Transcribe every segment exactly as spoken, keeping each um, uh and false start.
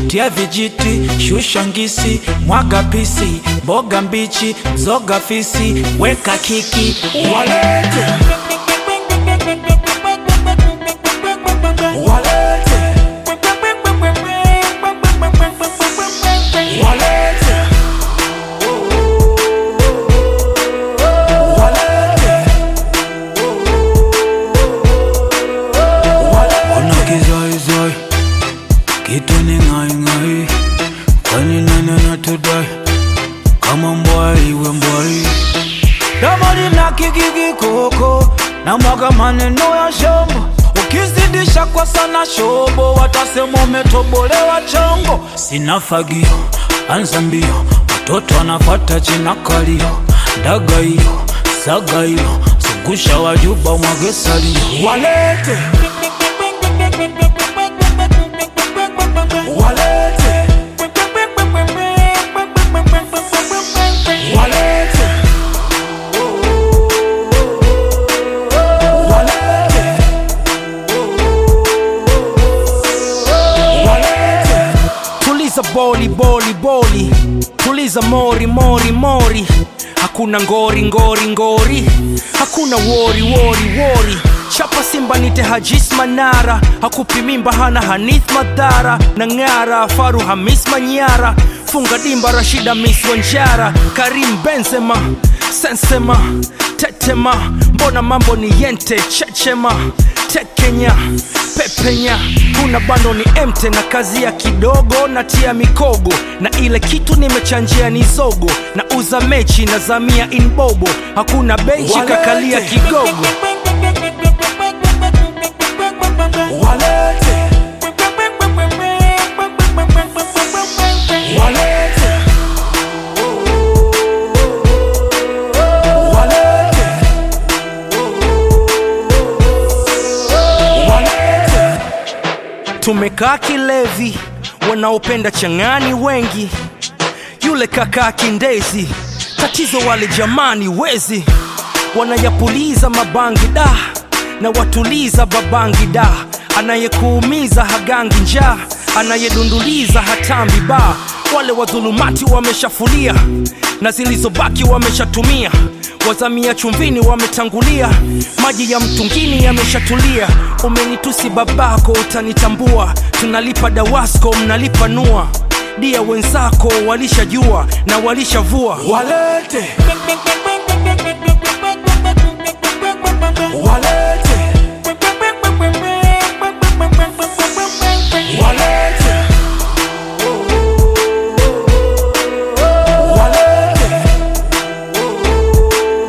tia vijiti, shusha ngisi, mwaga pisi, boga mbichi, zoga fisi, weka kiki, walete walete walete walete ona kizoi zoi kitu ni ngai ngai kwani nani natudai kama mbwai we mbwai damari na kikiki koko na mwaga maneno ya shombo. Ukizidisha kwa sana shobo watasema umetobolewa chongo. Sina fagio, anza mbio, watoto wanafuata jina kalio. Daga hiyo, saga hiyo, zungusha wajuba mwage salio. Walete walete walete Tuliza boli boli boli, tuliza mori mori mori. Hakuna ngori ngori ngori, hakuna wori wori wori. Chapa Simba nite Hajis Manara, hakupi mimba hana Hanith Madhara. Nangara Faru Hamis Manyara, funga dimba Rashida Miss Wanjara. Karim Benzema, Sensema, Tetema, mbona mambo ni yente chechema. Tekenya, pepenya, kuna bando ni emte na kazi ya kidogo na tia mikogo. Na ile kitu nimechanjia ni zogo, na uza mechi na zamia inbobo. Hakuna benchi kakalia kigogo. Walete walete walete walete Tumekaa kilevi, wanaopenda changani wengi. Yule kaka kindezi, tatizo wale jamani wezi. Wanayapuliza mabangi da, na watuliza babangi da. Anayekuumiza hagangi njaa, anayedunduliza hatambi ba. Wale wadhulumati wameshafulia, na zilizobaki wameshatumia. Wazamia chumvini wametangulia, maji ya mtungini yameshatulia. Umenitusi babako utanitambua, tunalipa dawasko mnalipa nua. Dia wenzako walishajua na walishavua. Walete walete walete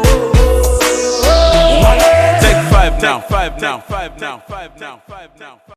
Take five now, five now, five now, five now, five now.